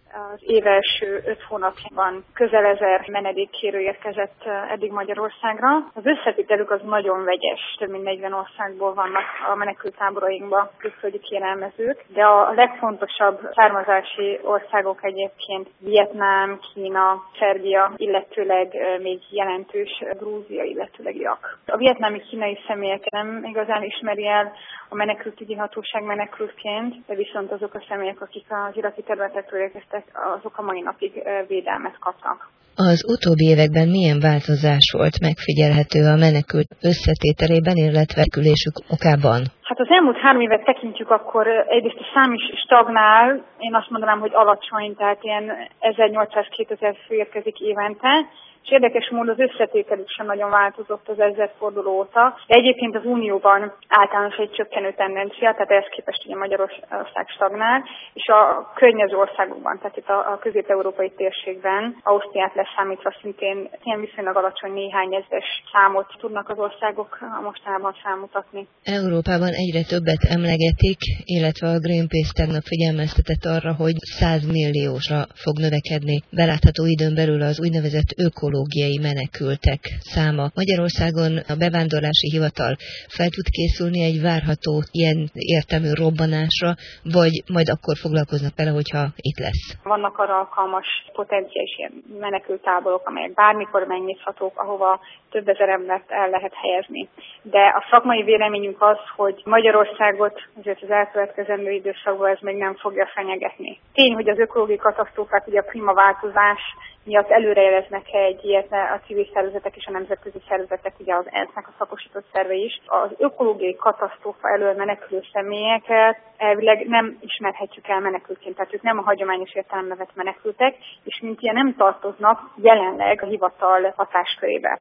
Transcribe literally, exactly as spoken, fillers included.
Az év első öt hónapjában közel ezer menedékkérő érkezett eddig Magyarországra. Az összetételük az nagyon vegyes, több mint negyven országból vannak a menekülttáborainkban külföldi kérelmezők, de a legfontosabb származási országok egyébként Vietnám, Kína, Szerbia, illetőleg még jelentős Grúzia, illetőleg Irak. A vietnámi kínai személyeket nem igazán ismeri el a menekültügyi hatóság menekültként, de viszont azok a személyek, akik az iraki területekről érkeztek, azok a mai napig védelmet kapnak. Az utóbbi években milyen változás volt megfigyelhető a menekült összetételében, illetve külésük okában? Hát az elmúlt három évet tekintjük, akkor egyrészt a szám is stagnál, én azt mondanám, hogy alacsony, tehát ilyen ezernyolcszáz-kétezer fő érkezik évente, és érdekes módon az összetételük sem nagyon változott az ezredforduló óta, de egyébként az Unióban általános egy csökkenő tendencia, tehát ehhez képest ugye Magyarország stagnál, és a környező országokban, tehát itt a, a közép-európai térségben, Ausztriát leszámítva szintén ilyen viszonylag alacsony néhány ezres számot tudnak az országok mostanában felmutatni. Európában egyre többet emlegetik, illetve a Greenpeace tegnap figyelmeztetett arra, hogy száz milliósra fog növekedni belátható időn belül az úgynevezett ökológiai menekültek száma. Magyarországon a bevándorlási hivatal fel tud készülni egy várható ilyen értelmű robbanásra, vagy majd akkor foglalkoznak vele, hogyha itt lesz? Vannak arra alkalmas potenciális ilyen menekülttáborok, amelyek bármikor megnyithatók, ahova több ezer embert el lehet helyezni. De a szakmai véleményünk az, hogy Magyarországot azért az elkövetkezendő időszakban ez még nem fogja fenyegetni. Tény, hogy az ökológiai katasztrófák, ugye a klímaváltozás miatt előrejeleznek egy ilyet a civil szervezetek és a nemzetközi szervezetek, ugye az E N S Z-nek a szakosított szerve is. Az ökológiai katasztrófa elől menekülő személyeket elvileg nem ismerhetjük el menekültként, tehát ők nem a hagyományos értelemben vett menekültek, és mint ilyen nem tartoznak jelenleg a hivatal hatáskörébe.